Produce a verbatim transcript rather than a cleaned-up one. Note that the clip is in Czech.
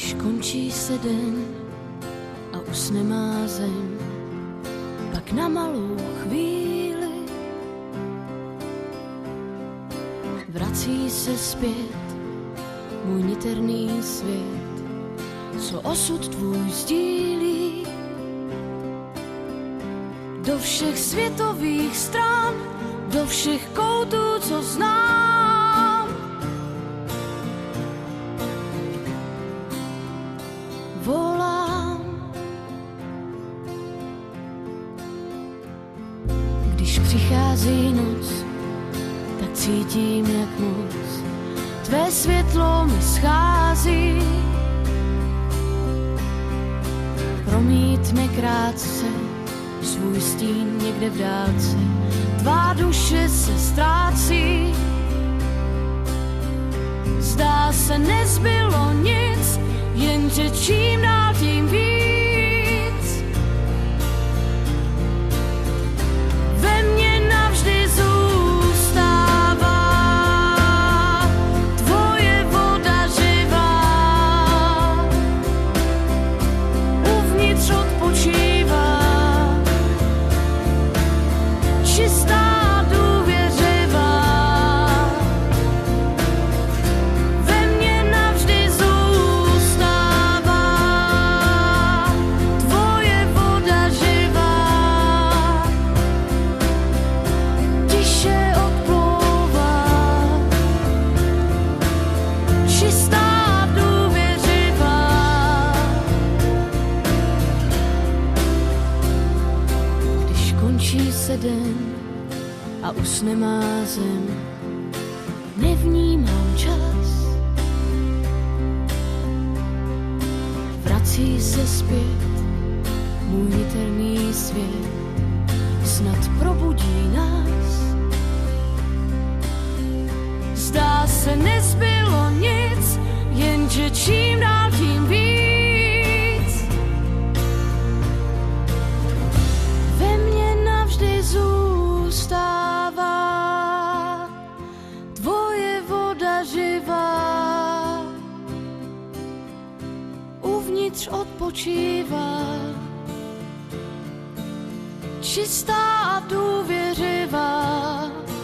Když končí se den a usne má zem, pak na malou chvíli vrací se zpět můj niterný svět, co osud tvůj sdílí. Do všech světových stran, do všech koutů, co znám, volám. Když přichází noc, tak cítím, jak moc tvé světlo mi schází. Promítne krátce svůj stín někde v dálce, tvá duše se ztrácí. Zdá se, nezbylo nic, jenže čím dál tím víc ve mně navždy zůstává tvoje voda živá. Uvnitř odpočívá čistá, důvěřivá. Ve mně navždy zůstává tvoje voda živá. Tiše odplouvá, čistá, důvěřivá. Když končí se den a usne má zem, nevnímám čas. Vrací se zpět můj niterný svět, snad probudí nás. Zdá se, nezbylo nic, jenže čím dál tím víc ve mně navždy zůstává tvoje voda živá. Uvnitř odpočívá čistá a důvěřivá.